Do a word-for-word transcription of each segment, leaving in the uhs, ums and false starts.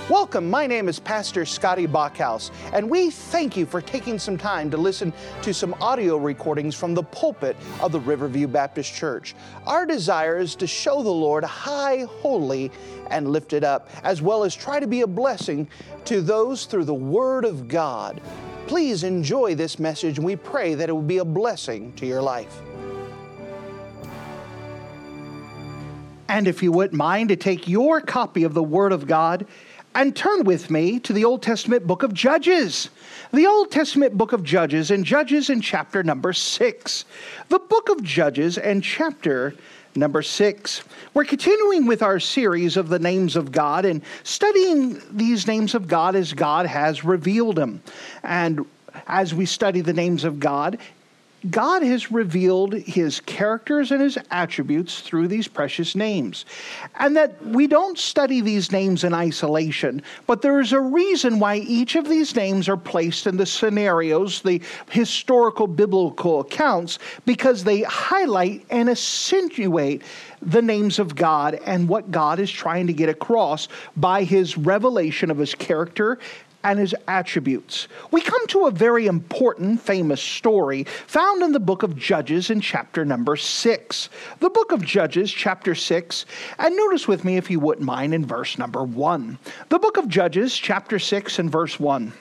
Welcome, my name is Pastor Scotty Bachhaus, and we thank you for taking some time to listen to some audio recordings from the pulpit of the Riverview Baptist Church. Our desire is to show the Lord high, holy, and lifted up, as well as try to be a blessing to those through the Word of God. Please enjoy this message, and we pray that it will be a blessing to your life. And if you wouldn't mind to take your copy of the Word of God and turn with me to the Old Testament book of Judges. The Old Testament book of Judges, and Judges in chapter number six. The book of Judges and chapter number six. We're continuing with our series of the names of God and studying these names of God as God has revealed them. And as we study the names of God, God has revealed His characters and His attributes through these precious names. And that we don't study these names in isolation, but there is a reason why each of these names are placed in the scenarios, the historical biblical accounts, because they highlight and accentuate the names of God and what God is trying to get across by His revelation of His character and His attributes. We come to a very important, famous story found in the book of Judges in chapter number six. The book of Judges, chapter six, and notice with me, if you wouldn't mind, in verse number one. The book of Judges, chapter six, and verse one.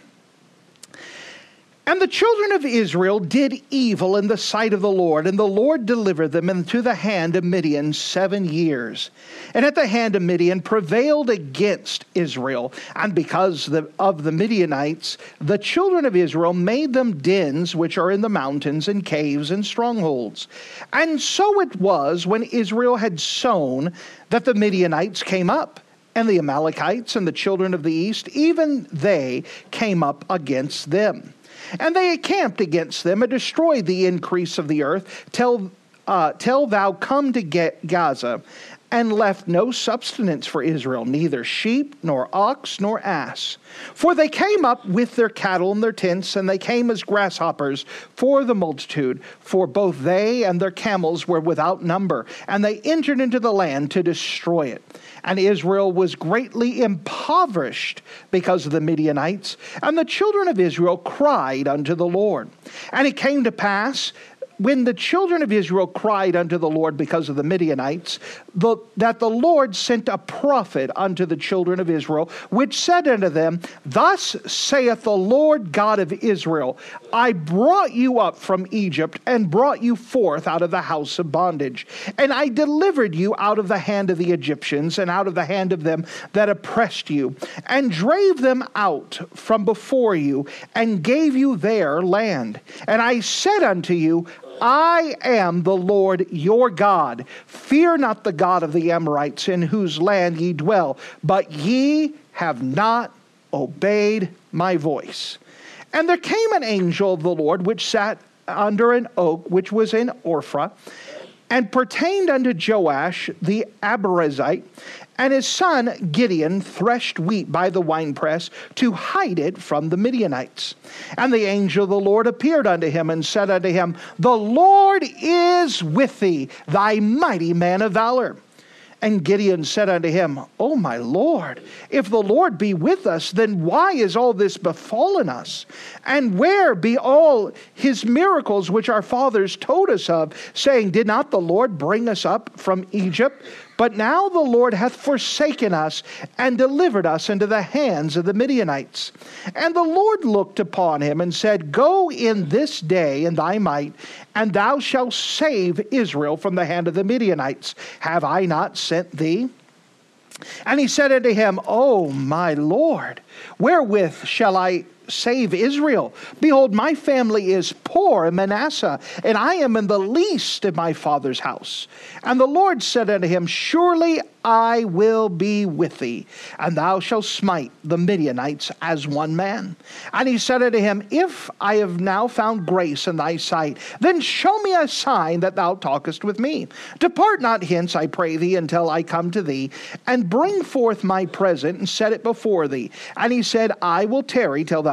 And the children of Israel did evil in the sight of the Lord, and the Lord delivered them into the hand of Midian seven years. And at the hand of Midian prevailed against Israel. And because the, of the Midianites, the children of Israel made them dens which are in the mountains and caves and strongholds. And so it was, when Israel had sown, that the Midianites came up. And the Amalekites and the children of the east, even they came up against them. And they encamped against them and destroyed the increase of the earth till, uh, till thou come to get Gaza, and left no substance for Israel, neither sheep, nor ox, nor ass. For they came up with their cattle and their tents, and they came as grasshoppers for the multitude, for both they and their camels were without number, and they entered into the land to destroy it. And Israel was greatly impoverished because of the Midianites, and the children of Israel cried unto the Lord. And it came to pass, when the children of Israel cried unto the Lord because of the Midianites, the, that the Lord sent a prophet unto the children of Israel, which said unto them, Thus saith the Lord God of Israel, I brought you up from Egypt, and brought you forth out of the house of bondage. And I delivered you out of the hand of the Egyptians, and out of the hand of them that oppressed you, and drave them out from before you, and gave you their land. And I said unto you, I am the Lord your God. Fear not the God of the Amorites, in whose land ye dwell, but ye have not obeyed my voice. And there came an angel of the Lord, which sat under an oak which was in Ophrah, and pertained unto Joash the Abiezrite. And his son Gideon threshed wheat by the winepress to hide it from the Midianites. And the angel of the Lord appeared unto him and said unto him, The Lord is with thee, thy mighty man of valor. And Gideon said unto him, O my Lord, if the Lord be with us, then why is all this befallen us? And where be all his miracles which our fathers told us of, saying, Did not the Lord bring us up from Egypt? But now the Lord hath forsaken us, and delivered us into the hands of the Midianites. And the Lord looked upon him, and said, Go in this day in thy might, and thou shalt save Israel from the hand of the Midianites. Have I not sent thee? And he said unto him, O my Lord, wherewith shall I save Israel? Behold, my family is poor in Manasseh, and I am in the least in my father's house. And the Lord said unto him, Surely I will be with thee, and thou shalt smite the Midianites as one man. And he said unto him, If I have now found grace in thy sight, then show me a sign that thou talkest with me. Depart not hence, I pray thee, until I come to thee, and bring forth my present, and set it before thee. And he said, I will tarry till thou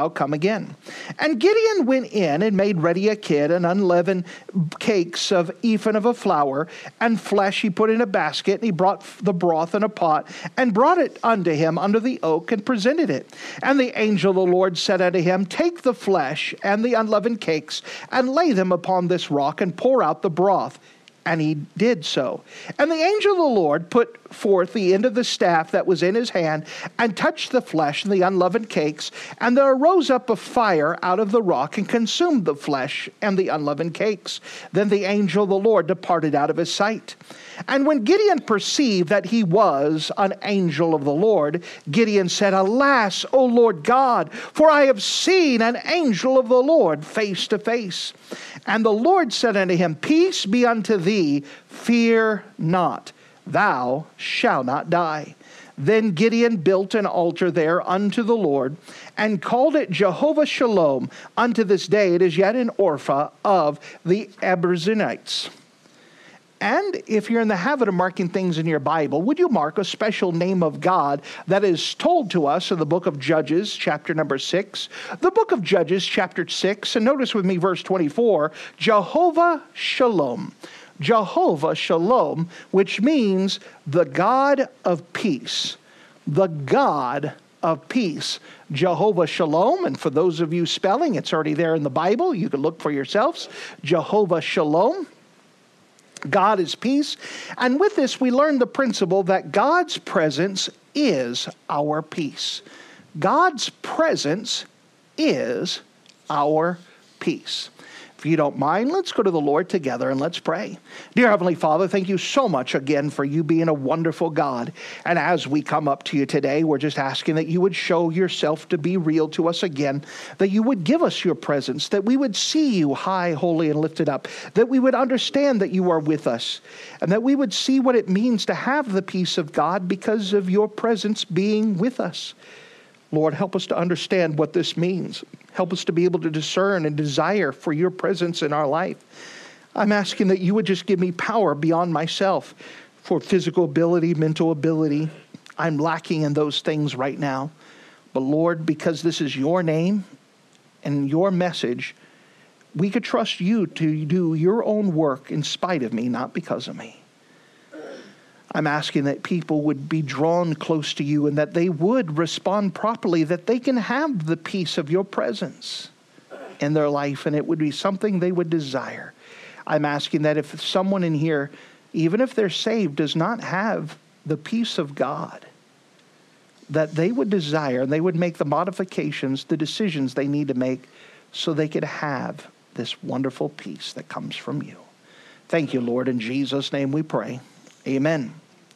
thou come again. And Gideon went in and made ready a kid and unleavened cakes of ephah of a flour, and flesh he put in a basket, and he brought the broth in a pot, and brought it unto him under the oak, and presented it. And the angel of the Lord said unto him, Take the flesh and the unleavened cakes, and lay them upon this rock, and pour out the broth. And he did so. And the angel of the Lord put forth the end of the staff that was in his hand, and touched the flesh and the unleavened cakes. And there arose up a fire out of the rock, and consumed the flesh and the unleavened cakes. Then the angel of the Lord departed out of his sight. And when Gideon perceived that he was an angel of the Lord, Gideon said, Alas, O Lord God, for I have seen an angel of the Lord face to face. And the Lord said unto him, Peace be unto thee, fear not, thou shalt not die. Then Gideon built an altar there unto the Lord, and called it Jehovah Shalom. Unto this day it is yet in Ophrah of the Abiezrites. And if you're in the habit of marking things in your Bible, would you mark a special name of God that is told to us in the book of Judges, chapter number six? The book of Judges, chapter six, and notice with me verse twenty-four, Jehovah Shalom. Jehovah Shalom, which means the God of peace. The God of peace. Jehovah Shalom, and for those of you spelling, it's already there in the Bible. You can look for yourselves. Jehovah Shalom. God is peace. And with this, we learn the principle that God's presence is our peace. God's presence is our peace. If you don't mind, let's go to the Lord together and let's pray. Dear Heavenly Father, thank you so much again for you being a wonderful God. And as we come up to you today, we're just asking that you would show yourself to be real to us again, that you would give us your presence, that we would see you high, holy, and lifted up, that we would understand that you are with us, and that we would see what it means to have the peace of God because of your presence being with us. Lord, help us to understand what this means. Help us to be able to discern and desire for your presence in our life. I'm asking that you would just give me power beyond myself for physical ability, mental ability. I'm lacking in those things right now. But Lord, because this is your name and your message, we could trust you to do your own work in spite of me, not because of me. I'm asking that people would be drawn close to you and that they would respond properly, that they can have the peace of your presence in their life, and it would be something they would desire. I'm asking that if someone in here, even if they're saved, does not have the peace of God, that they would desire and they would make the modifications, the decisions they need to make so they could have this wonderful peace that comes from you. Thank you, Lord. In Jesus' name we pray. Amen.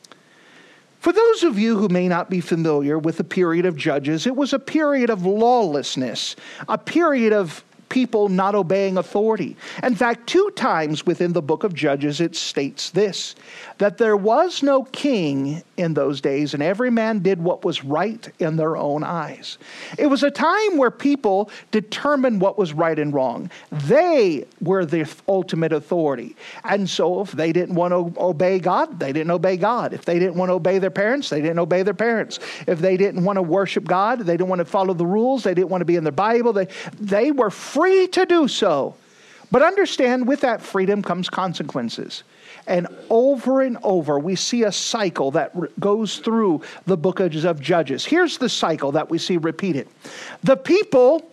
For those of you who may not be familiar with the period of Judges, it was a period of lawlessness, a period of people not obeying authority. In fact, two times within the book of Judges, it states this, that there was no king in those days, and every man did what was right in their own eyes. It was a time where people determined what was right and wrong. They were the ultimate authority. And so if they didn't want to obey God, they didn't obey God. If they didn't want to obey their parents, they didn't obey their parents. If they didn't want to worship God, they didn't want to follow the rules, they didn't want to be in the Bible, they, they were free to do so. But understand, with that freedom comes consequences. And over and over, we see a cycle that re- goes through the book of Judges. Here's the cycle that we see repeated. The people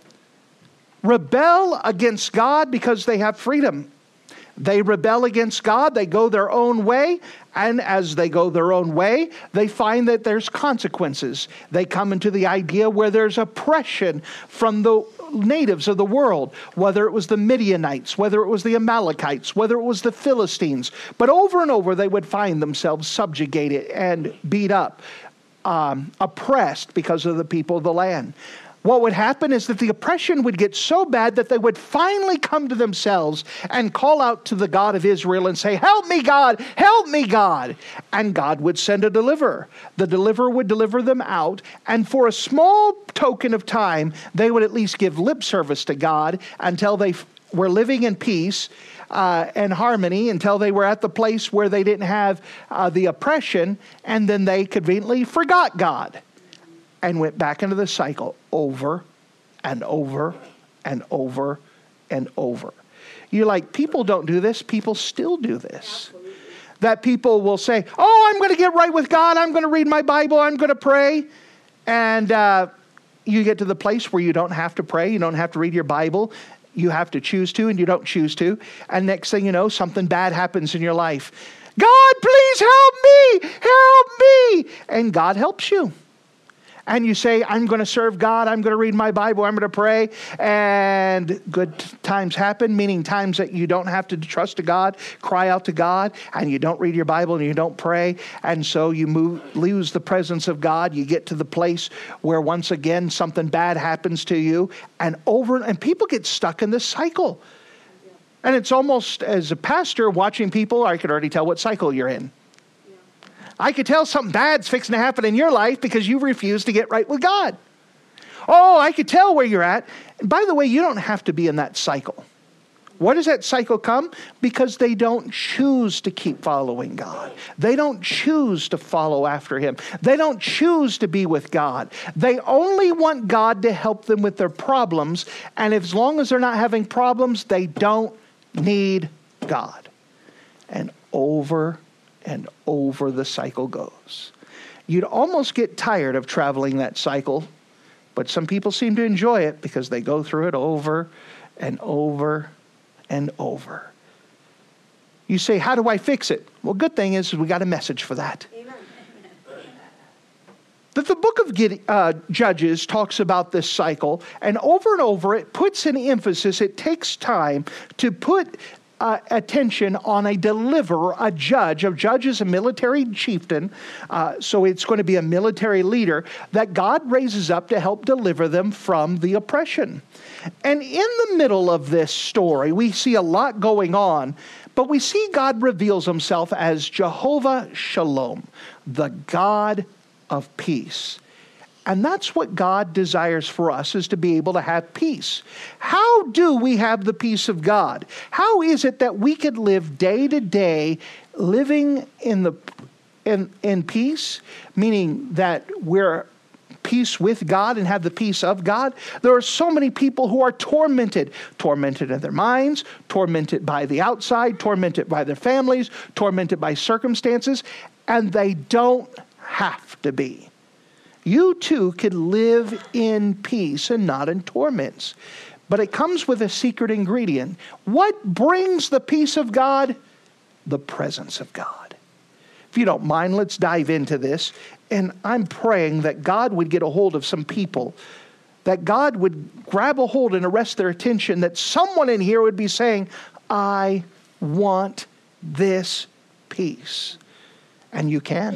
rebel against God because they have freedom. They rebel against God, they go their own way, and as they go their own way, they find that there's consequences. They come into the idea where there's oppression from the natives of the world, whether it was the Midianites, whether it was the Amalekites, whether it was the Philistines. But over and over, they would find themselves subjugated and beat up, um, oppressed because of the people of the land. What would happen is that the oppression would get so bad that they would finally come to themselves and call out to the God of Israel and say, "Help me, God! Help me, God!" And God would send a deliverer. The deliverer would deliver them out, and for a small token of time, they would at least give lip service to God until they were living in peace uh, and harmony, until they were at the place where they didn't have uh, the oppression, and then they conveniently forgot God and went back into the cycle over and over and over and over. You're like, people don't do this. People still do this. Absolutely. That people will say, oh, I'm going to get right with God. I'm going to read my Bible. I'm going to pray. And uh, you get to the place where you don't have to pray. You don't have to read your Bible. You have to choose to, and you don't choose to. And next thing you know, something bad happens in your life. God, please help me. Help me. And God helps you. And you say, I'm going to serve God, I'm going to read my Bible, I'm going to pray, and good times happen, meaning times that you don't have to trust to God, cry out to God, and you don't read your Bible and you don't pray, and so you move, lose the presence of God. You get to the place where once again something bad happens to you, and over and people get stuck in this cycle. And it's almost, as a pastor watching people, I could already tell what cycle you're in. I could tell something bad's fixing to happen in your life because you refuse to get right with God. Oh, I could tell where you're at. And by the way, you don't have to be in that cycle. Why does that cycle come? Because they don't choose to keep following God. They don't choose to follow after Him. They don't choose to be with God. They only want God to help them with their problems. And as long as they're not having problems, they don't need God. And over and over the cycle goes. You'd almost get tired of traveling that cycle, but some people seem to enjoy it because they go through it over and over and over. You say, how do I fix it? Well, good thing is we got a message for that. Amen. That the book of uh, Judges talks about this cycle, and over and over it puts an emphasis, it takes time to put Uh, attention on a deliverer, a judge. A judge is a military chieftain, uh, so it's going to be a military leader that God raises up to help deliver them from the oppression. And in the middle of this story, we see a lot going on, but we see God reveals Himself as Jehovah Shalom, the God of peace. And that's what God desires for us, is to be able to have peace. How do we have the peace of God? How is it that we could live day to day living in the in, in peace, meaning that we're peace with God and have the peace of God? There are so many people who are tormented, tormented in their minds, tormented by the outside, tormented by their families, tormented by circumstances, and they don't have to be. You too can live in peace and not in torments. But it comes with a secret ingredient. What brings the peace of God? The presence of God. If you don't mind, let's dive into this. And I'm praying that God would get a hold of some people, that God would grab a hold and arrest their attention, that someone in here would be saying, I want this peace. And you can.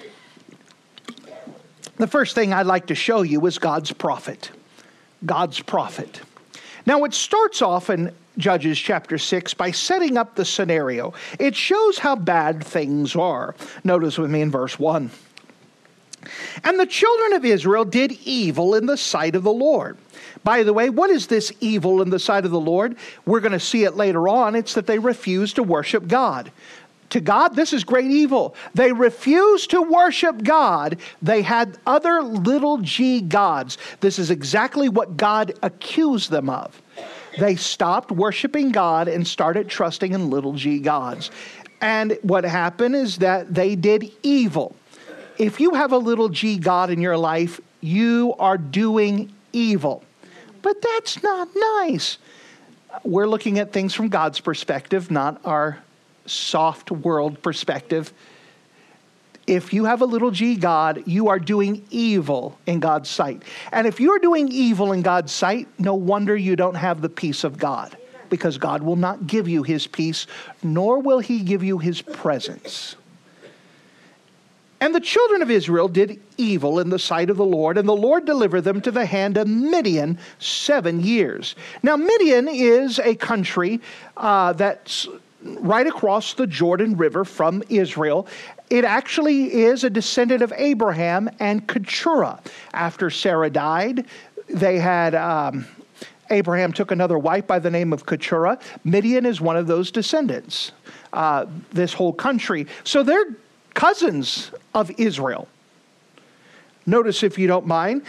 The first thing I'd like to show you is God's prophet. God's prophet. Now, it starts off in Judges chapter six by setting up the scenario. It shows how bad things are. Notice with me in verse one. And the children of Israel did evil in the sight of the Lord. By the way, what is this evil in the sight of the Lord? We're going to see it later on. It's that they refused to worship God. To God, this is great evil. They refused to worship God. They had other little g gods. This is exactly what God accused them of. They stopped worshiping God and started trusting in little g gods. And what happened is that they did evil. If you have a little g god in your life, you are doing evil. But that's not nice. We're looking at things from God's perspective, not our soft world perspective. If you have a little g god, you are doing evil in God's sight. And if you're doing evil in God's sight, no wonder you don't have the peace of God, because God will not give you His peace, nor will He give you His presence. And the children of Israel did evil in the sight of the Lord, and the Lord delivered them to the hand of Midian seven years. Now, Midian is a country uh, that's right across the Jordan River from Israel. It actually is a descendant of Abraham and Keturah. After Sarah died, they had um, Abraham took another wife by the name of Keturah. Midian is one of those descendants. Uh, this whole country, so they're cousins of Israel. Notice, if you don't mind,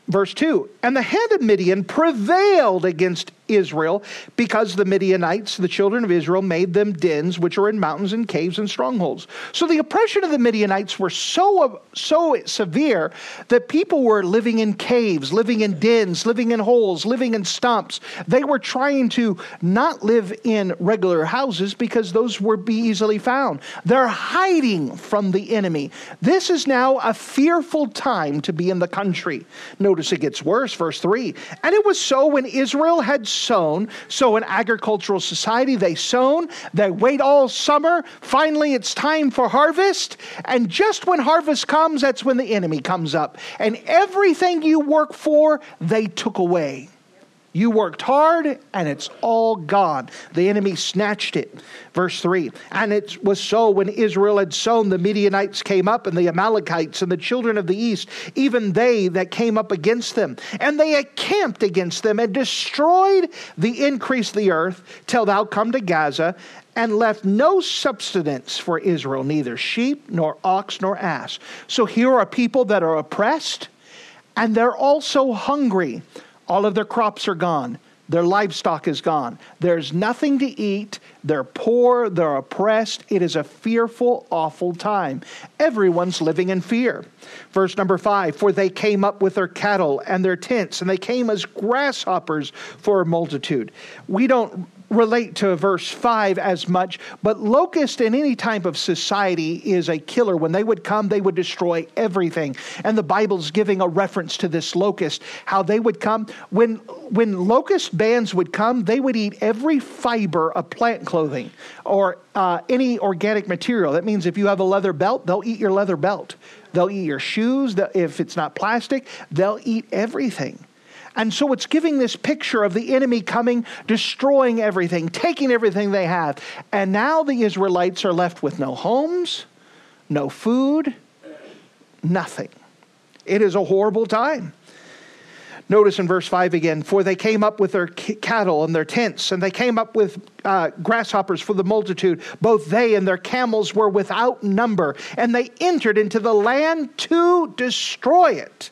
Verse two, and the hand of Midian prevailed against Israel because the Midianites, the children of Israel, made them dens which are in mountains and caves and strongholds. So the oppression of the Midianites were so, so severe that people were living in caves, living in dens, living in holes, living in stumps. They were trying to not live in regular houses because those would be easily found. They're hiding from the enemy. This is now a fearful time to be in the country. Notice it gets worse, verse three. And it was so when Israel had sown. So in agricultural society, they sown, they wait all summer. Finally, it's time for harvest. And just when harvest comes, that's when the enemy comes up. And everything you work for, they took away. You worked hard, and it's all gone. The enemy snatched it. Verse three, and it was so when Israel had sown, the Midianites came up, and the Amalekites, and the children of the east, even they that came up against them. And they encamped against them, and destroyed the increase of the earth, till thou come to Gaza, and left no subsistence for Israel, neither sheep, nor ox, nor ass. So here are people that are oppressed, and they're also hungry. All of their crops are gone. Their livestock is gone. There's nothing to eat. They're poor. They're oppressed. It is a fearful, awful time. Everyone's living in fear. Verse number five, for they came up with their cattle and their tents, and they came as grasshoppers for a multitude. We don't relate to verse five as much, but locust in any type of society is a killer. When they would come, they would destroy everything. And the Bible's giving a reference to this locust, how they would come. When, when locust bands would come, they would eat every fiber of plant clothing or uh, any organic material. That means if you have a leather belt, they'll eat your leather belt. They'll eat your shoes. If it's not plastic, they'll eat everything. And so it's giving this picture of the enemy coming, destroying everything, taking everything they have. And now the Israelites are left with no homes, no food, nothing. It is a horrible time. Notice in verse five again, for they came up with their cattle and their tents, and they came up with uh, grasshoppers for the multitude. Both they and their camels were without number, and they entered into the land to destroy it.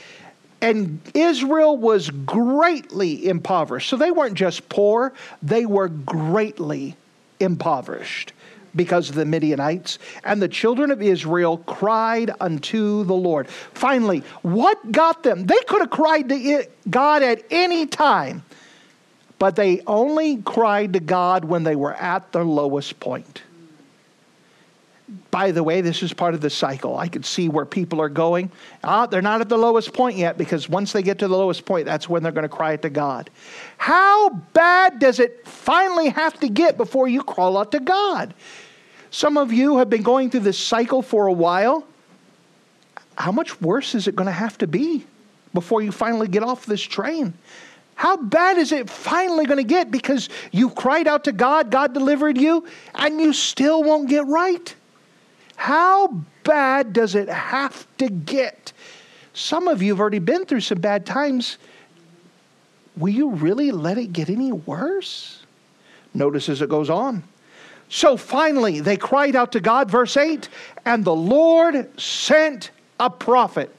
And Israel was greatly impoverished. So they weren't just poor, they were greatly impoverished because of the Midianites. And the children of Israel cried unto the Lord. Finally, what got them? They could have cried to God at any time, but they only cried to God when they were at their lowest point. By the way, this is part of the cycle. I could see where people are going. Ah, they're not at the lowest point yet, because once they get to the lowest point, that's when they're going to cry out to God. How bad does it finally have to get before you crawl out to God? Some of you have been going through this cycle for a while. How much worse is it going to have to be before you finally get off this train? How bad is it finally going to get because you cried out to God, God delivered you, and you still won't get right? How bad does it have to get? Some of you have already been through some bad times. Will you really let it get any worse? Notice as it goes on. So finally, they cried out to God, verse eight, and the Lord sent a prophet.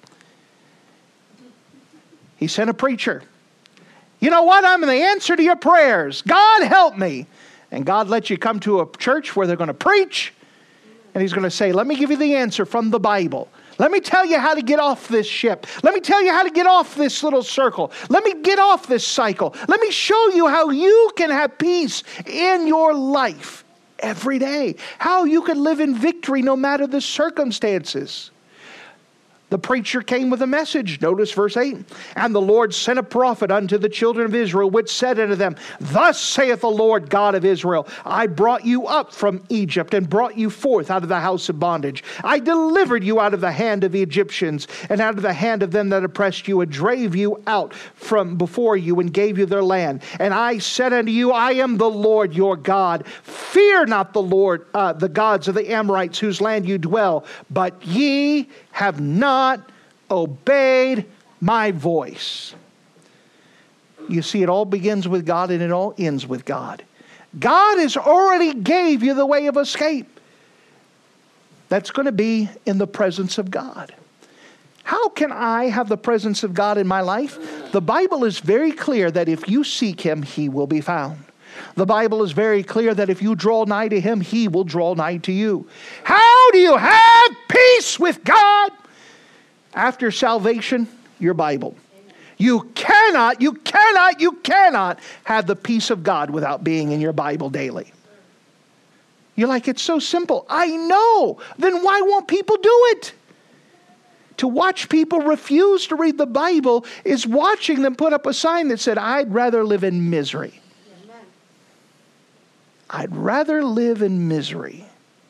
He sent a preacher. You know what? I'm the answer to your prayers. God help me. And God lets you come to a church where they're going to preach. And he's going to say, let me give you the answer from the Bible. Let me tell you how to get off this ship. Let me tell you how to get off this little circle. Let me get off this cycle. Let me show you how you can have peace in your life every day. How you can live in victory no matter the circumstances. The preacher came with a message. Notice verse eight. And the Lord sent a prophet unto the children of Israel, which said unto them, thus saith the Lord God of Israel, I brought you up from Egypt, and brought you forth out of the house of bondage. I delivered you out of the hand of the Egyptians, and out of the hand of them that oppressed you, and drave you out from before you, and gave you their land. And I said unto you, I am the Lord your God. Fear not the Lord, uh, the gods of the Amorites, whose land you dwell, but ye have not obeyed my voice. You see, it all begins with God and it all ends with God. God has already gave you the way of escape. That's going to be in the presence of God. How can I have the presence of God in my life? The Bible is very clear that if you seek Him, He will be found. The Bible is very clear that if you draw nigh to Him, He will draw nigh to you. How do you have peace with God? After salvation, your Bible. You cannot, you cannot, you cannot have the peace of God without being in your Bible daily. You're like, it's so simple. I know. Then why won't people do it? To watch people refuse to read the Bible is watching them put up a sign that said, I'd rather live in misery. Amen. I'd rather live in misery.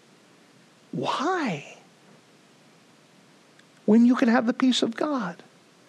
Why? When you can have the peace of God.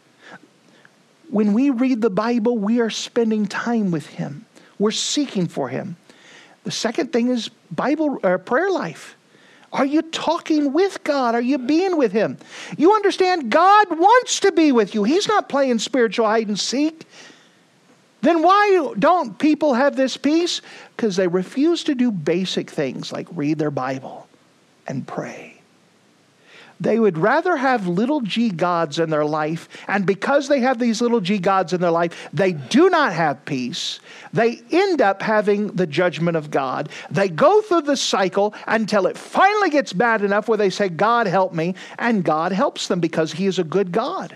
When we read the Bible, we are spending time with Him. We're seeking for Him. The second thing is Bible or prayer life. Are you talking with God? Are you being with Him? You understand God wants to be with you. He's not playing spiritual hide and seek. Then why don't people have this peace? Because they refuse to do basic things like read their Bible and pray. They would rather have little g gods in their life. And because they have these little g gods in their life, they do not have peace. They end up having the judgment of God. They go through the cycle until it finally gets bad enough where they say, God help me. And God helps them because He is a good God.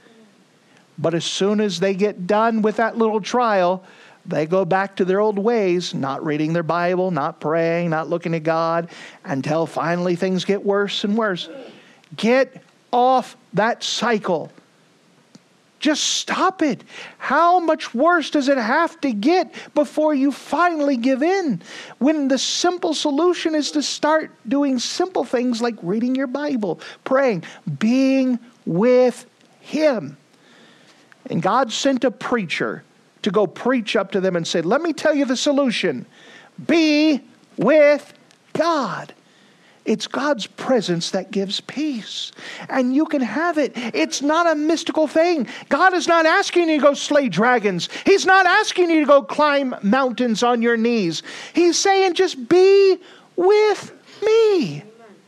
But as soon as they get done with that little trial, they go back to their old ways, not reading their Bible, not praying, not looking at God, until finally things get worse and worse. Get off that cycle. Just stop it. How much worse does it have to get before you finally give in? When the simple solution is to start doing simple things like reading your Bible, praying, being with Him. And God sent a preacher to go preach up to them and say, let me tell you the solution. Be with God. It's God's presence that gives peace. And you can have it. It's not a mystical thing. God is not asking you to go slay dragons. He's not asking you to go climb mountains on your knees. He's saying just be with me.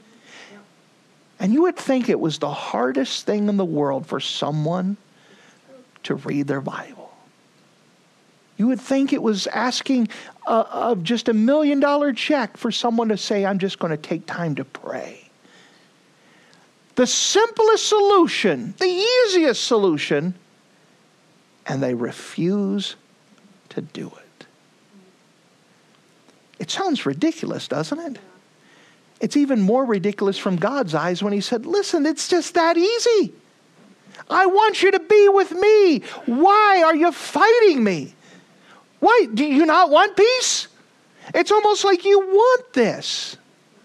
And you would think it was the hardest thing in the world for someone to read their Bible. You would think it was asking uh, of just a million dollar check for someone to say, I'm just going to take time to pray. The simplest solution, the easiest solution, and they refuse to do it. It sounds ridiculous, doesn't it? It's even more ridiculous from God's eyes when He said, listen, it's just that easy. I want you to be with me. Why are you fighting me? Why? Do you not want peace? It's almost like you want this.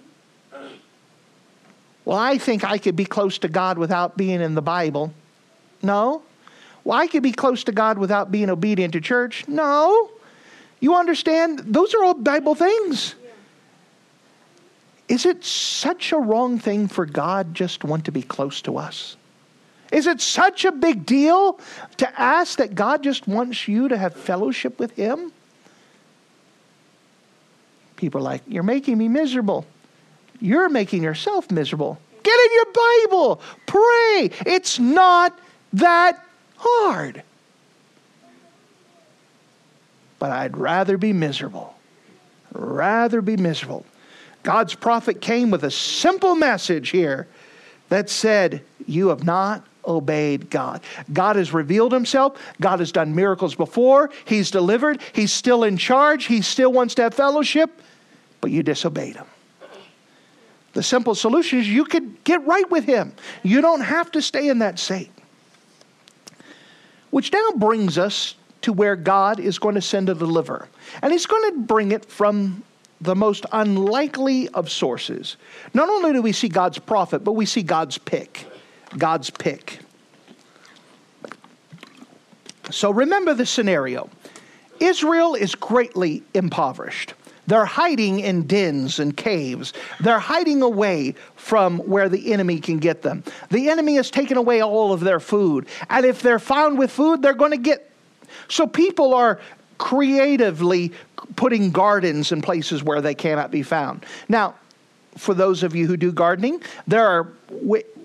Well, I think I could be close to God without being in the Bible. No. Well, I could be close to God without being obedient to church. No. You understand? Those are all Bible things. Is it such a wrong thing for God just to want to be close to us? Is it such a big deal to ask that God just wants you to have fellowship with Him? People are like, you're making me miserable. You're making yourself miserable. Get in your Bible. Pray. It's not that hard. But I'd rather be miserable. Rather be miserable. God's prophet came with a simple message here that said, you have not obeyed God. God has revealed Himself. God has done miracles before. He's delivered. He's still in charge. He still wants to have fellowship, but you disobeyed Him. The simple solution is you could get right with Him. You don't have to stay in that state. Which now brings us to where God is going to send a deliverer. And He's going to bring it from the most unlikely of sources. Not only do we see God's prophet, but we see God's pick. God's pick. So remember the scenario. Israel is greatly impoverished. They're hiding in dens and caves. They're hiding away from where the enemy can get them. The enemy has taken away all of their food. And if they're found with food, they're going to get... So people are creatively putting gardens in places where they cannot be found. Now, for those of you who do gardening, there are w-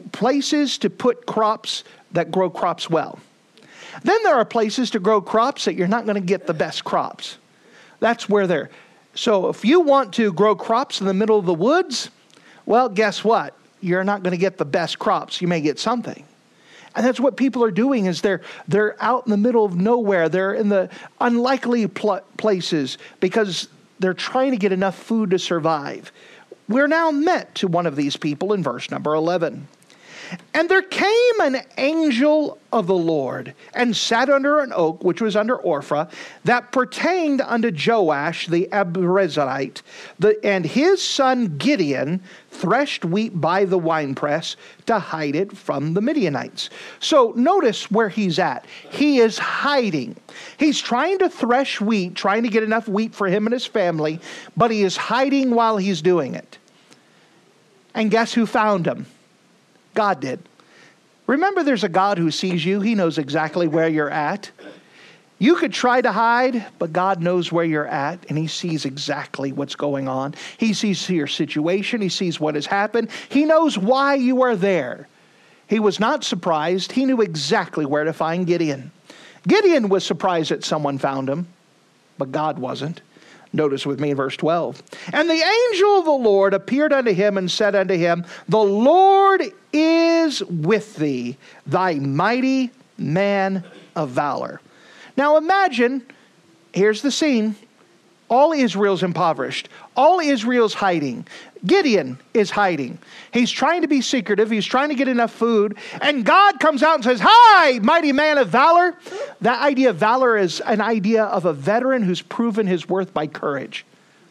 places to put crops that grow crops well. Then there are places to grow crops that you're not going to get the best crops. That's where they're. So if you want to grow crops in the middle of the woods, well, guess what? You're not going to get the best crops. You may get something. And that's what people are doing is they're they're out in the middle of nowhere. They're in the unlikely pl- places because they're trying to get enough food to survive. We're now met to one of these people in verse number eleven. And there came an angel of the Lord and sat under an oak, which was under Ophrah, that pertained unto Joash the Abiezrite. The, and his son Gideon threshed wheat by the winepress to hide it from the Midianites. So notice where he's at. He is hiding. He's trying to thresh wheat, trying to get enough wheat for him and his family, but he is hiding while he's doing it. And guess who found him? God did. Remember, there's a God who sees you. He knows exactly where you're at. You could try to hide, but God knows where you're at, and he sees exactly what's going on. He sees your situation. He sees what has happened. He knows why you are there. He was not surprised. He knew exactly where to find Gideon. Gideon was surprised that someone found him, but God wasn't. Notice with me in verse twelve. And the angel of the Lord appeared unto him and said unto him, the Lord is with thee, thy mighty man of valor. Now imagine, here's the scene. All Israel's impoverished. All Israel's hiding. Gideon is hiding. He's trying to be secretive. He's trying to get enough food. And God comes out and says, hi, mighty man of valor. That idea of valor is an idea of a veteran who's proven his worth by courage.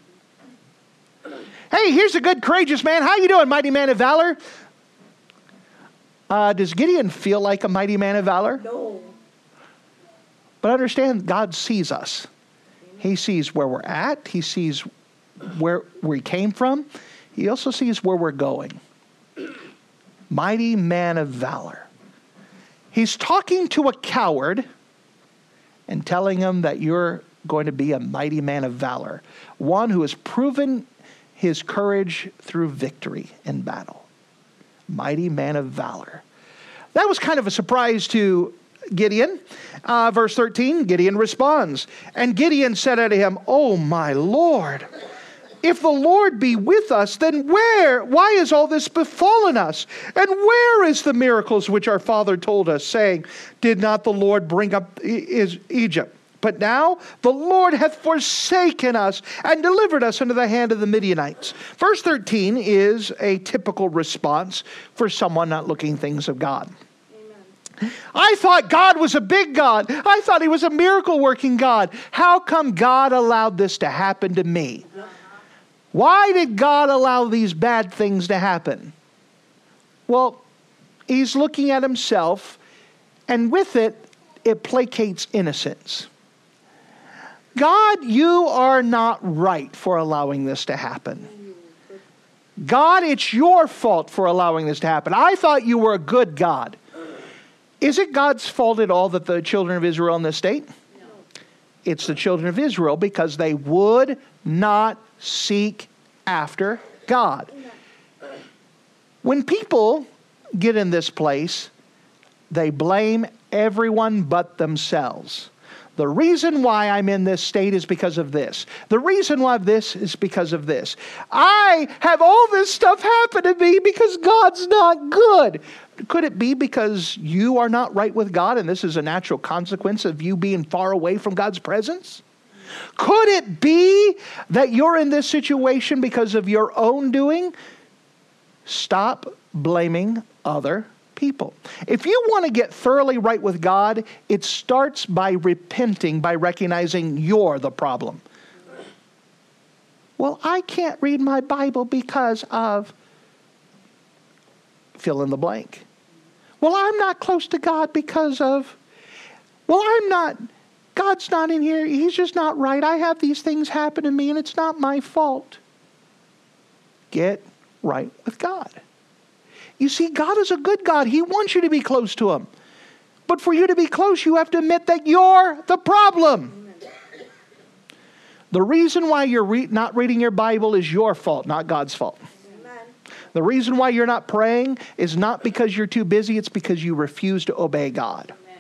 Hey, here's a good, courageous man. How you doing, mighty man of valor? Uh, does Gideon feel like a mighty man of valor? No. But understand, God sees us. He sees where we're at. He sees where we came from. He also sees where we're going. Mighty man of valor. He's talking to a coward and telling him that you're going to be a mighty man of valor. One who has proven his courage through victory in battle. Mighty man of valor. That was kind of a surprise to Gideon. Uh, verse thirteen, Gideon responds. And Gideon said unto him, O my Lord, if the Lord be with us, then where, why is all this befallen us? And where is the miracles which our father told us, saying, did not the Lord bring up is Egypt? But now the Lord hath forsaken us and delivered us into the hand of the Midianites. Verse thirteen is a typical response for someone not looking things of God. I thought God was a big God. I thought he was a miracle working God. How come God allowed this to happen to me? Why did God allow these bad things to happen? Well, he's looking at himself, and with it, it placates innocence. God, you are not right for allowing this to happen. God, it's your fault for allowing this to happen. I thought you were a good God. Is it God's fault at all that the children of Israel in this state? No. It's the children of Israel because they would not seek after God. When people get in this place, they blame everyone but themselves. The reason why I'm in this state is because of this. The reason why this is because of this. I have all this stuff happen to me because God's not good. Could it be because you are not right with God and this is a natural consequence of you being far away from God's presence? Could it be that you're in this situation because of your own doing? Stop blaming other people. If you want to get thoroughly right with God, it starts by repenting, by recognizing you're the problem. Well, I can't read my Bible because of fill in the blank. Well, I'm not close to God because of, well, I'm not, God's not in here. He's just not right. I have these things happen to me and it's not my fault. Get right with God. You see, God is a good God. He wants you to be close to him. But for you to be close, you have to admit that you're the problem. The reason why you're re- not reading your Bible is your fault, not God's fault. Amen. The reason why you're not praying is not because you're too busy. It's because you refuse to obey God. Amen.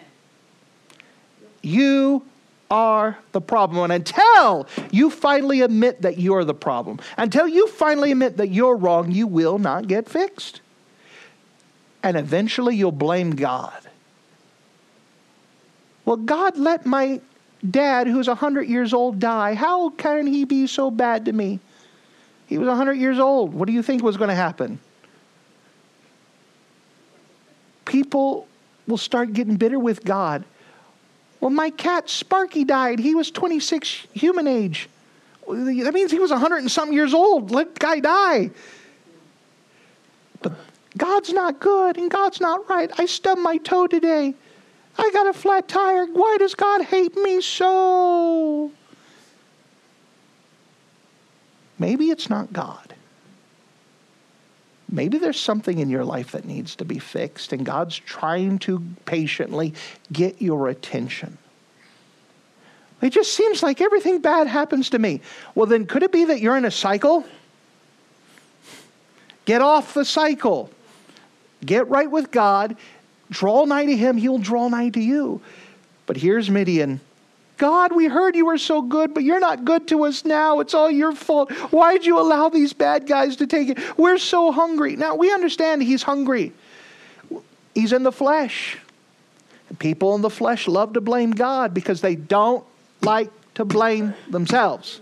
You are the problem. And until you finally admit that you're the problem, until you finally admit that you're wrong, you will not get fixed. And eventually you'll blame God. Well, God let my dad, who's one hundred years old, die. How can he be so bad to me? He was one hundred years old. What do you think was going to happen? People will start getting bitter with God. Well, my cat Sparky died. He was twenty-six human age. That means he was one hundred and something years old. Let the guy die. But God's not good and God's not right. I stubbed my toe today. I got a flat tire. Why does God hate me so? Maybe it's not God. Maybe there's something in your life that needs to be fixed, and God's trying to patiently get your attention. It just seems like everything bad happens to me. Well, then could it be that you're in a cycle? Get off the cycle. Get right with God. Draw nigh to Him. He'll draw nigh to you. But here's Midian. God, we heard you were so good, but you're not good to us now. It's all your fault. Why'd you allow these bad guys to take it? We're so hungry. Now, we understand he's hungry. He's in the flesh. People in the flesh love to blame God because they don't like to blame themselves.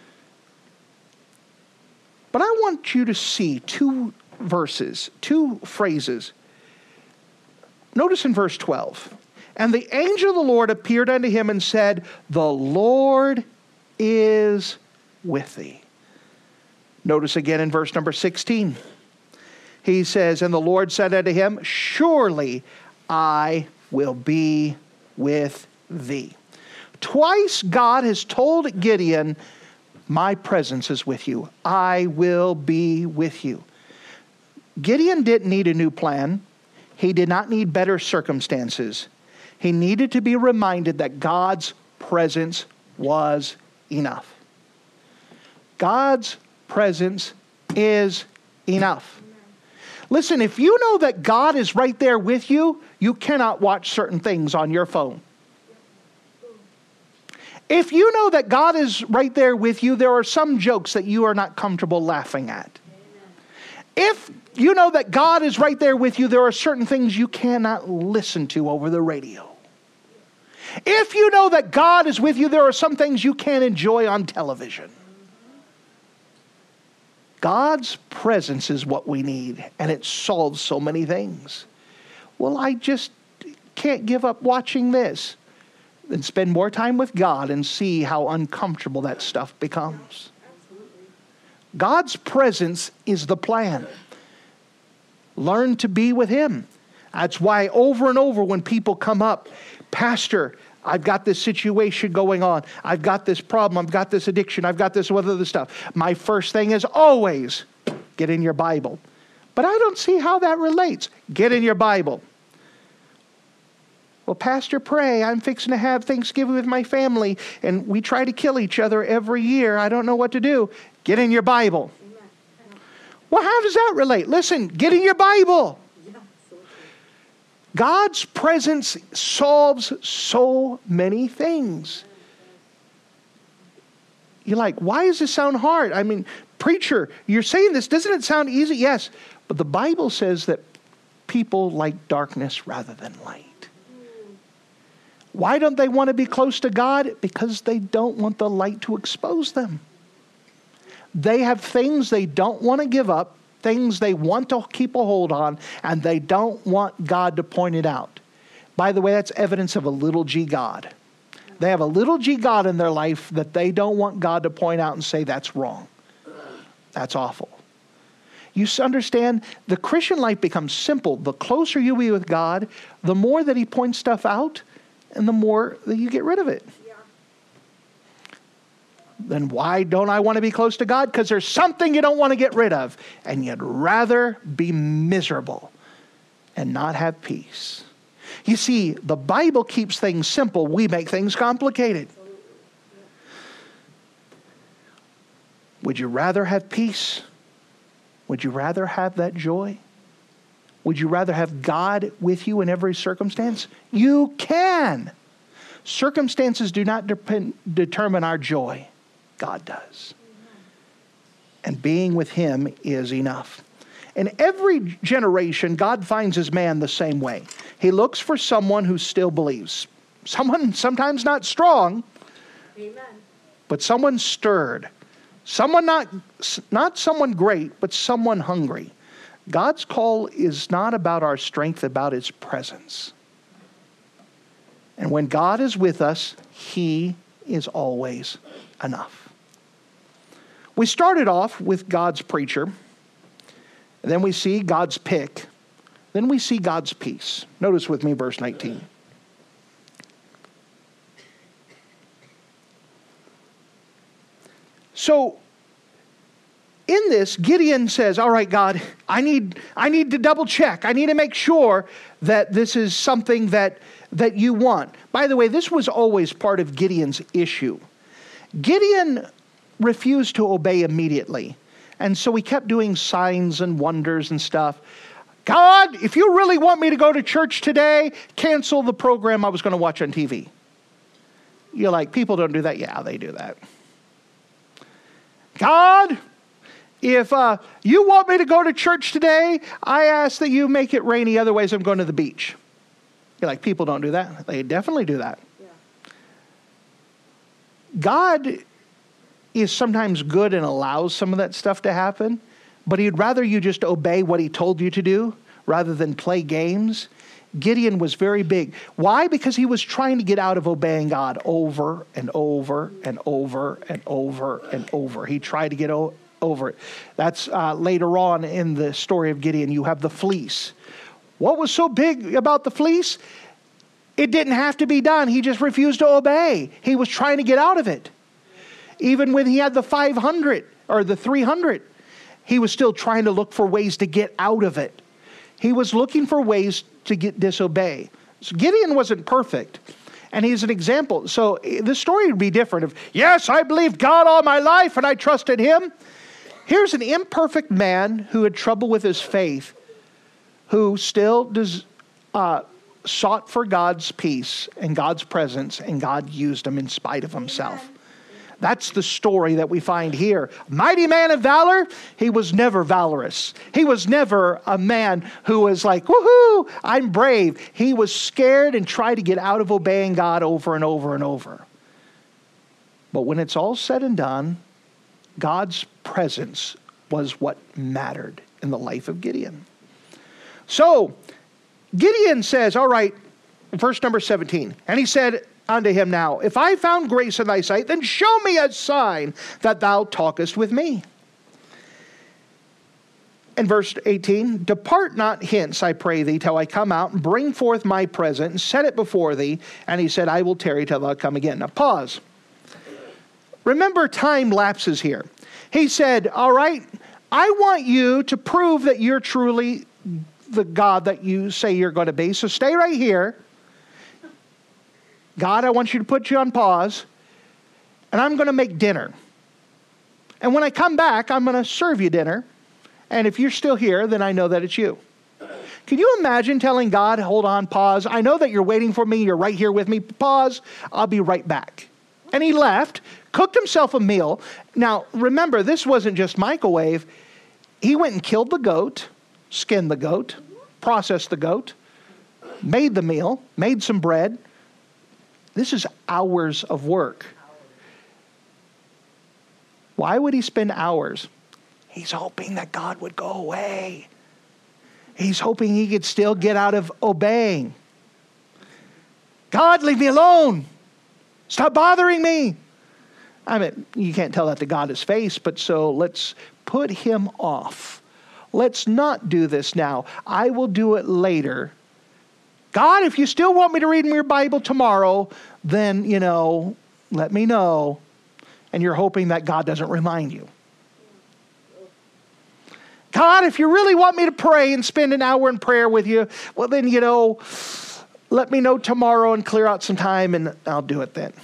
But I want you to see two verses, two phrases. Notice in verse twelve. And the angel of the Lord appeared unto him and said, the Lord is with thee. Notice again in verse number sixteen. He says, and the Lord said unto him, surely I will be with thee. Twice God has told Gideon, my presence is with you. I will be with you. Gideon didn't need a new plan. He did not need better circumstances. He needed to be reminded that God's presence was enough. God's presence is enough. Listen, if you know that God is right there with you, you cannot watch certain things on your phone. If you know that God is right there with you, there are some jokes that you are not comfortable laughing at. If you know that God is right there with you, there are certain things you cannot listen to over the radio. If you know that God is with you, there are some things you can't enjoy on television. God's presence is what we need, and it solves so many things. Well, I just can't give up watching this. Then spend more time with God and see how uncomfortable that stuff becomes. God's presence is the plan. Learn to be with Him. That's why over and over when people come up, Pastor, I've got this situation going on. I've got this problem. I've got this addiction. I've got this other stuff. My first thing is always get in your Bible. But I don't see how that relates. Get in your Bible. Well, Pastor, pray. I'm fixing to have Thanksgiving with my family, and we try to kill each other every year. I don't know what to do. Get in your Bible. Well, how does that relate? Listen, get in your Bible. God's presence solves so many things. You're like, why does this sound hard? I mean, preacher, you're saying this. Doesn't it sound easy? Yes. But the Bible says that people like darkness rather than light. Why don't they want to be close to God? Because they don't want the light to expose them. They have things they don't want to give up, things they want to keep a hold on, and they don't want God to point it out. By the way, that's evidence of a little g God. They have a little g God in their life that they don't want God to point out and say, that's wrong. That's awful. You understand, the Christian life becomes simple. The closer you be with God, the more that He points stuff out, and the more that you get rid of it. Yeah. Then why don't I want to be close to God? Because there's something you don't want to get rid of, and you'd rather be miserable and not have peace. You see, the Bible keeps things simple. We make things complicated. Would you rather have peace Would you rather have that joy? Would you rather have God with you in every circumstance? You can. Circumstances do not depend, determine our joy. God does. And being with him is enough. In every generation, God finds his man the same way. He looks for someone who still believes. Someone sometimes not strong, Amen. But someone stirred. Someone not, not someone great, but someone hungry. God's call is not about our strength, about his presence. And when God is with us, he is always enough. We started off with God's preacher. And then we see God's pick. Then we see God's peace. Notice with me verse nineteen. So, in this, Gideon says, all right, God, I need, I need to double check. I need to make sure that this is something that, that you want. By the way, this was always part of Gideon's issue. Gideon refused to obey immediately. And so he kept doing signs and wonders and stuff. God, if you really want me to go to church today, cancel the program I was going to watch on T V. You're like, people don't do that. Yeah, they do that. God, if uh, you want me to go to church today, I ask that you make it rainy. Otherwise, I'm going to the beach. You're like, people don't do that. They definitely do that. Yeah. God is sometimes good and allows some of that stuff to happen, but he'd rather you just obey what he told you to do rather than play games. Gideon was very big. Why? Because he was trying to get out of obeying God over and over and over and over and over. He tried to get o- over it. That's uh, later on in the story of Gideon. You have the fleece. What was so big about the fleece? It didn't have to be done. He just refused to obey. He was trying to get out of it. Even when he had the five hundred or the three hundred, he was still trying to look for ways to get out of it. He was looking for ways to get disobey. So Gideon wasn't perfect. And he's an example. So the story would be different. If, yes, I believed God all my life and I trusted him. Here's an imperfect man who had trouble with his faith, who still does, uh, sought for God's peace and God's presence, and God used him in spite of himself. Amen. That's the story that we find here. Mighty man of valor, he was never valorous. He was never a man who was like, woohoo, I'm brave. He was scared and tried to get out of obeying God over and over and over. But when it's all said and done, God's presence was what mattered in the life of Gideon. So, Gideon says, all right, verse number seventeen, and he said unto him, now, if I found grace in thy sight, then show me a sign that thou talkest with me. And verse eighteen, depart not hence, I pray thee, till I come out and bring forth my present and set it before thee. And he said, I will tarry till thou come again. Now pause. Remember, time lapses here. He said, all right, I want you to prove that you're truly the God that you say you're going to be. So stay right here. God, I want you to put you on pause, and I'm going to make dinner. And when I come back, I'm going to serve you dinner. And if you're still here, then I know that it's you. Can you imagine telling God, hold on, pause. I know that you're waiting for me. You're right here with me. Pause. I'll be right back. And he left, cooked himself a meal. Now, remember, this wasn't just microwave. He went and killed the goat, skinned the goat, processed the goat, made the meal, made some bread. This is hours of work. Why would he spend hours? He's hoping that God would go away. He's hoping he could still get out of obeying. God, leave me alone. Stop bothering me. I mean, you can't tell that to God his face, but so let's put him off. Let's not do this now. I will do it later. God, if you still want me to read your Bible tomorrow, then, you know, let me know. And you're hoping that God doesn't remind you. God, if you really want me to pray and spend an hour in prayer with you, well then, you know, let me know tomorrow and clear out some time and I'll do it then.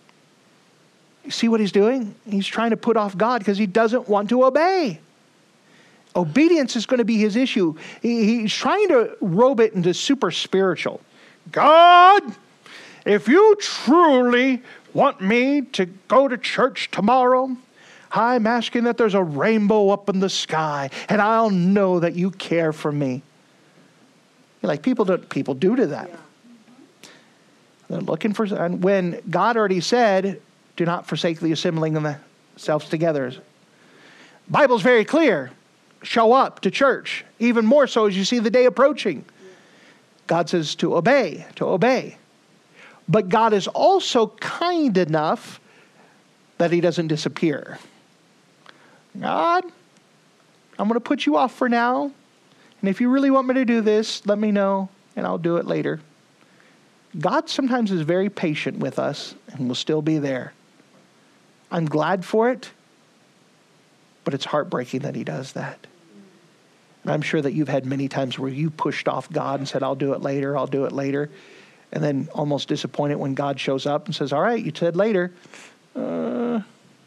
You see what he's doing? He's trying to put off God because he doesn't want to obey. Obedience is going to be his issue. He, he's trying to robe it into super spiritual. God, if you truly want me to go to church tomorrow, I'm asking that there's a rainbow up in the sky, and I'll know that you care for me. Like people do, people do to that. Yeah. They're looking for, and when God already said, do not forsake the assembling themselves together. Bible's very clear. Show up to church, even more so as you see the day approaching. God says to obey, to obey. But God is also kind enough that he doesn't disappear. God, I'm going to put you off for now. And if you really want me to do this, let me know and I'll do it later. God sometimes is very patient with us and will still be there. I'm glad for it, but it's heartbreaking that he does that. And I'm sure that you've had many times where you pushed off God and said, I'll do it later, I'll do it later. And then almost disappointed when God shows up and says, all right, you said later. Uh,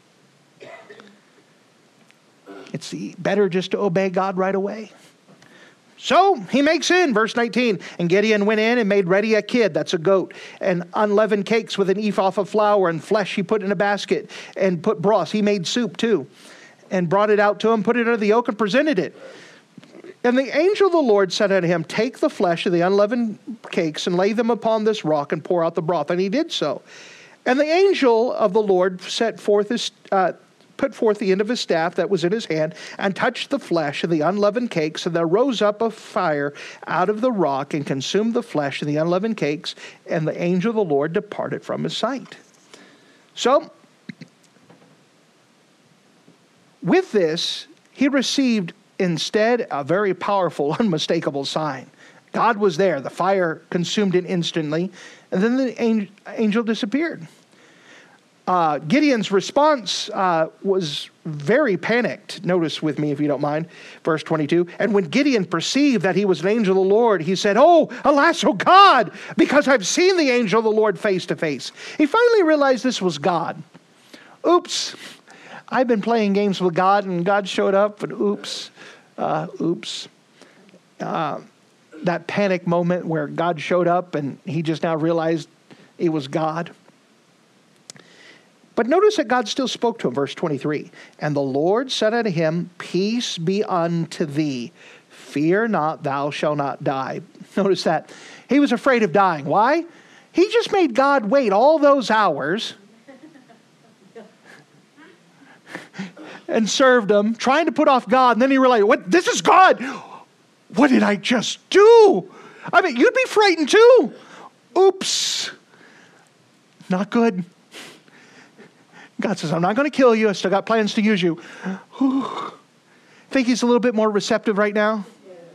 it's better just to obey God right away. So he makes in, verse nineteen, and Gideon went in and made ready a kid, that's a goat, and unleavened cakes with an ephah of flour and flesh he put in a basket and put broth. He made soup too and brought it out to him, put it under the yoke and presented it. And the angel of the Lord said unto him, take the flesh of the unleavened cakes and lay them upon this rock and pour out the broth. And he did so. And the angel of the Lord set forth his, uh, put forth the end of his staff that was in his hand and touched the flesh of the unleavened cakes. And there rose up a fire out of the rock and consumed the flesh of the unleavened cakes. And the angel of the Lord departed from his sight. So, with this, he received instead a very powerful, unmistakable sign. God was there. The fire consumed it instantly. And then the angel disappeared. Uh, Gideon's response uh, was very panicked. Notice with me, if you don't mind, verse twenty-two. And when Gideon perceived that he was an angel of the Lord, he said, oh, alas, oh God, because I've seen the angel of the Lord face to face. He finally realized this was God. Oops. I've been playing games with God, and God showed up, and oops, uh, oops. Uh, that panic moment where God showed up, and he just now realized it was God. But notice that God still spoke to him, verse twenty-three. And the Lord said unto him, peace be unto thee. Fear not, thou shalt not die. Notice that. He was afraid of dying. Why? He just made God wait all those hours and served him, trying to put off God. And then he realized, what? This is God. What did I just do? I mean, you'd be frightened too. Oops. Not good. God says, I'm not going to kill you. I still got plans to use you. Whew. Think he's a little bit more receptive right now?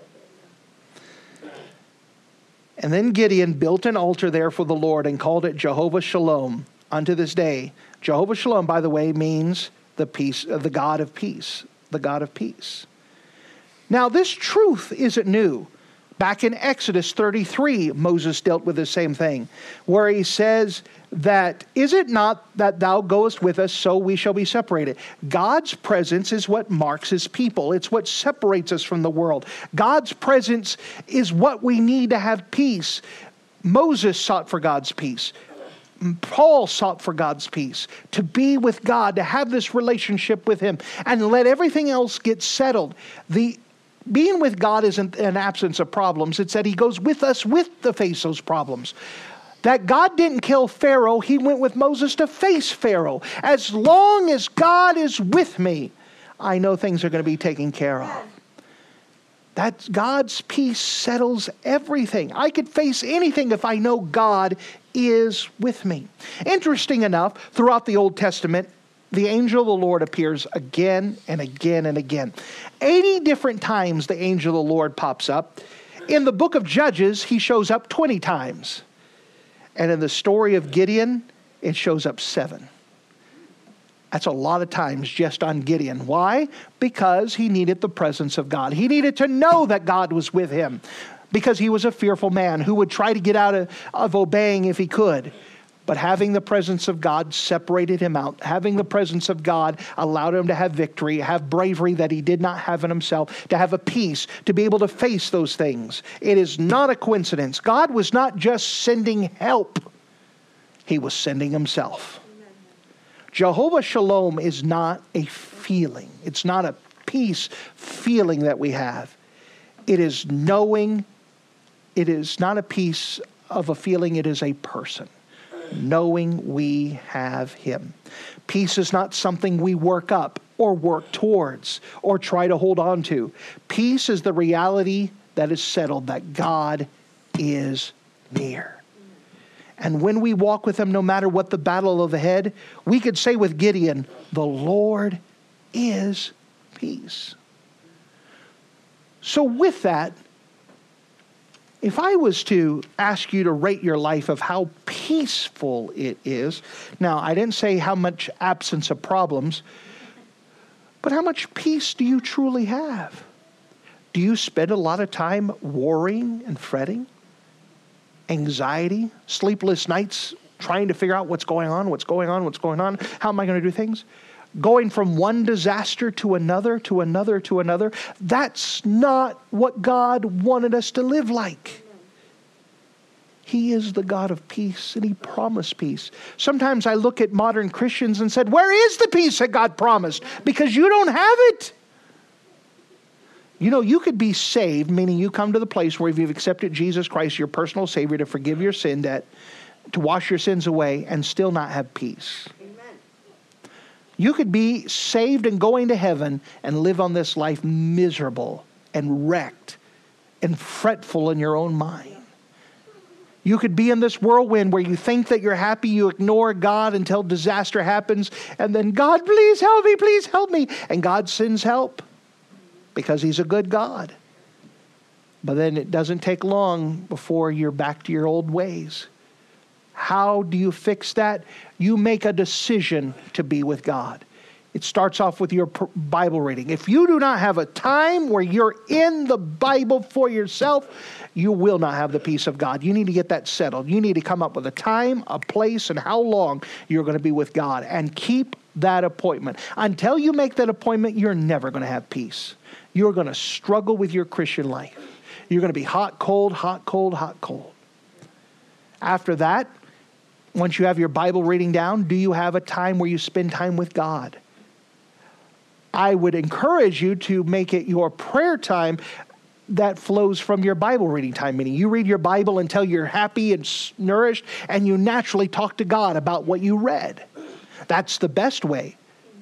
And then Gideon built an altar there for the Lord and called it Jehovah Shalom unto this day. Jehovah Shalom, by the way, means the peace, uh, the God of peace, the God of peace. Now, this truth isn't new. Back in Exodus thirty-three, Moses dealt with the same thing, where he says that, is it not that thou goest with us, so we shall be separated? God's presence is what marks his people. It's what separates us from the world. God's presence is what we need to have peace. Moses sought for God's peace. Paul sought for God's peace, to be with God, to have this relationship with him, and let everything else get settled. The being with God isn't an absence of problems. It's that he goes with us with to face those problems. That God didn't kill Pharaoh, he went with Moses to face Pharaoh. As long as God is with me, I know things are going to be taken care of. That God's peace settles everything. I could face anything if I know God is with me. Interesting enough, throughout the Old Testament, the angel of the Lord appears again and again and again. eighty different times the angel of the Lord pops up. In the book of Judges, he shows up twenty times. And in the story of Gideon, it shows up seven. That's a lot of times just on Gideon. Why? Because he needed the presence of God. He needed to know that God was with him, because he was a fearful man who would try to get out of, of obeying if he could. But having the presence of God separated him out. Having the presence of God allowed him to have victory, have bravery that he did not have in himself, to have a peace, to be able to face those things. It is not a coincidence. God was not just sending help. He was sending himself. Amen. Jehovah Shalom is not a feeling. It's not a peace feeling that we have. It is knowing. It is not a piece of a feeling. It is a person. Knowing we have him. Peace is not something we work up or work towards or try to hold on to. Peace is the reality that is settled, that God is near. And when we walk with him, no matter what the battle ahead, we could say with Gideon, the Lord is peace. So with that, if I was to ask you to rate your life of how peaceful it is, now I didn't say how much absence of problems, but how much peace do you truly have? Do you spend a lot of time worrying and fretting? Anxiety, sleepless nights, trying to figure out what's going on, what's going on, what's going on, how am I going to do things? Going from one disaster to another, to another, to another. That's not what God wanted us to live like. He is the God of peace, and he promised peace. Sometimes I look at modern Christians and said, where is the peace that God promised? Because you don't have it. You know, you could be saved, meaning you come to the place where you've accepted Jesus Christ, your personal Savior, to forgive your sin debt, to wash your sins away, and still not have peace. You could be saved and going to heaven and live on this life miserable and wrecked and fretful in your own mind. You could be in this whirlwind where you think that you're happy, you ignore God until disaster happens, and then, God, please help me, please help me. And God sends help because he's a good God. But then it doesn't take long before you're back to your old ways. How do you fix that? You make a decision to be with God. It starts off with your Bible reading. If you do not have a time where you're in the Bible for yourself, you will not have the peace of God. You need to get that settled. You need to come up with a time, a place, and how long you're going to be with God. And keep that appointment. Until you make that appointment, you're never going to have peace. You're going to struggle with your Christian life. You're going to be hot, cold, hot, cold, hot, cold. After that, once you have your Bible reading down, do you have a time where you spend time with God? I would encourage you to make it your prayer time that flows from your Bible reading time. Meaning you read your Bible until you're happy and nourished, and you naturally talk to God about what you read. That's the best way.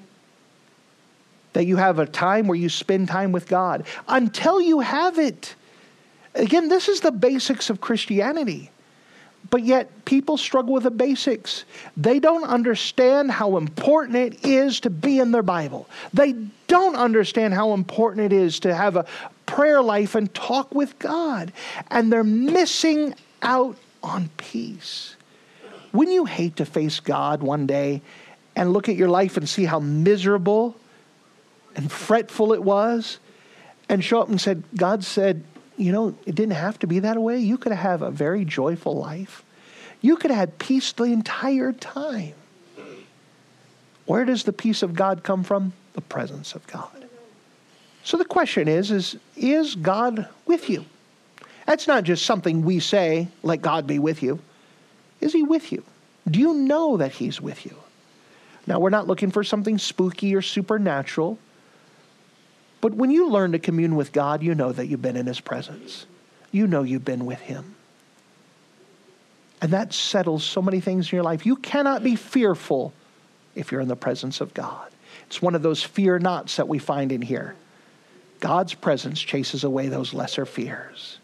That you have a time where you spend time with God. Until you have it. Again, this is the basics of Christianity. But yet people struggle with the basics. They don't understand how important it is to be in their Bible. They don't understand how important it is to have a prayer life and talk with God. And they're missing out on peace. Wouldn't you hate to face God one day and look at your life and see how miserable and fretful it was? And show up and said, God said, you know, it didn't have to be that way. You could have a very joyful life. You could have had peace the entire time. Where does the peace of God come from? The presence of God. So the question is, is, is God with you? That's not just something we say, let God be with you. Is he with you? Do you know that he's with you? Now, we're not looking for something spooky or supernatural. But when you learn to commune with God, you know that you've been in his presence. You know you've been with him. And that settles so many things in your life. You cannot be fearful if you're in the presence of God. It's one of those fear nots that we find in here. God's presence chases away those lesser fears.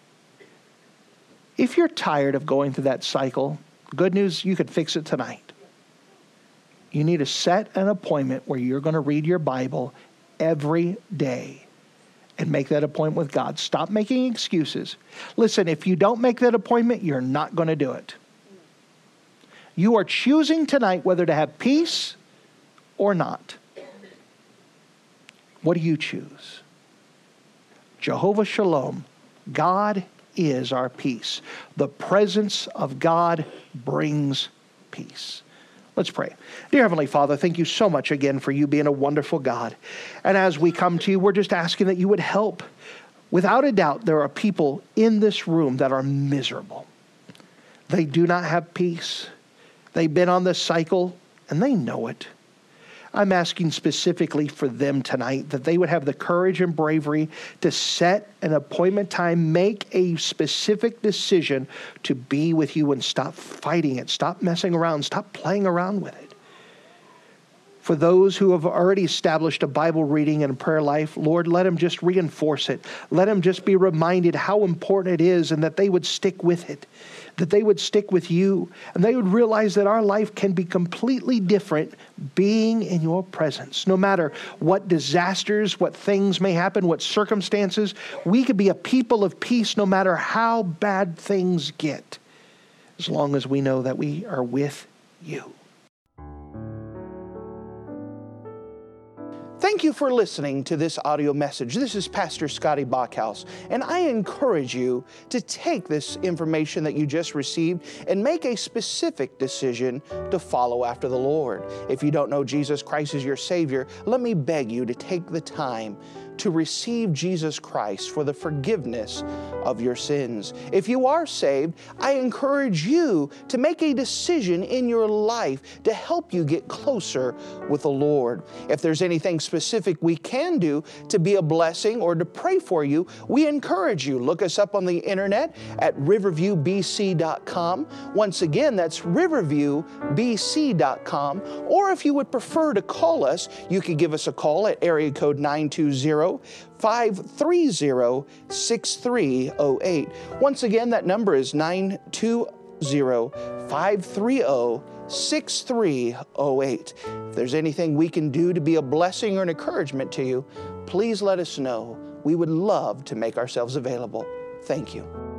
If you're tired of going through that cycle, good news, you could fix it tonight. You need to set an appointment where you're going to read your Bible every day and make that appointment with God. Stop making excuses. Listen, if you don't make that appointment, you're not going to do it. You are choosing tonight whether to have peace or not. What do you choose? Jehovah Shalom. God is our peace. The presence of God brings peace. Let's pray. Dear Heavenly Father, thank you so much again for you being a wonderful God. And as we come to you, we're just asking that you would help. Without a doubt, there are people in this room that are miserable. They do not have peace. They've been on this cycle, and they know it. I'm asking specifically for them tonight that they would have the courage and bravery to set an appointment time, make a specific decision to be with you and stop fighting it, stop messing around, stop playing around with it. For those who have already established a Bible reading and a prayer life, Lord, let them just reinforce it. Let them just be reminded how important it is and that they would stick with it, that they would stick with you, and they would realize that our life can be completely different being in your presence. No matter what disasters, what things may happen, what circumstances, we could be a people of peace no matter how bad things get, as long as we know that we are with you. Thank you for listening to this audio message. This is Pastor Scotty Bachhaus, and I encourage you to take this information that you just received and make a specific decision to follow after the Lord. If you don't know Jesus Christ as your Savior, let me beg you to take the time to receive Jesus Christ for the forgiveness of your sins. If you are saved, I encourage you to make a decision in your life to help you get closer with the Lord. If there's anything specific we can do to be a blessing or to pray for you, we encourage you. Look us up on the internet at riverview b c dot com. Once again, that's riverview b c dot com. Or if you would prefer to call us, you could give us a call at area code nine two zero, five three zero, six three zero eight. Once again, that number is nine two zero, five three zero, six three zero eight. If there's anything we can do to be a blessing or an encouragement to you, please let us know. We would love to make ourselves available. Thank you.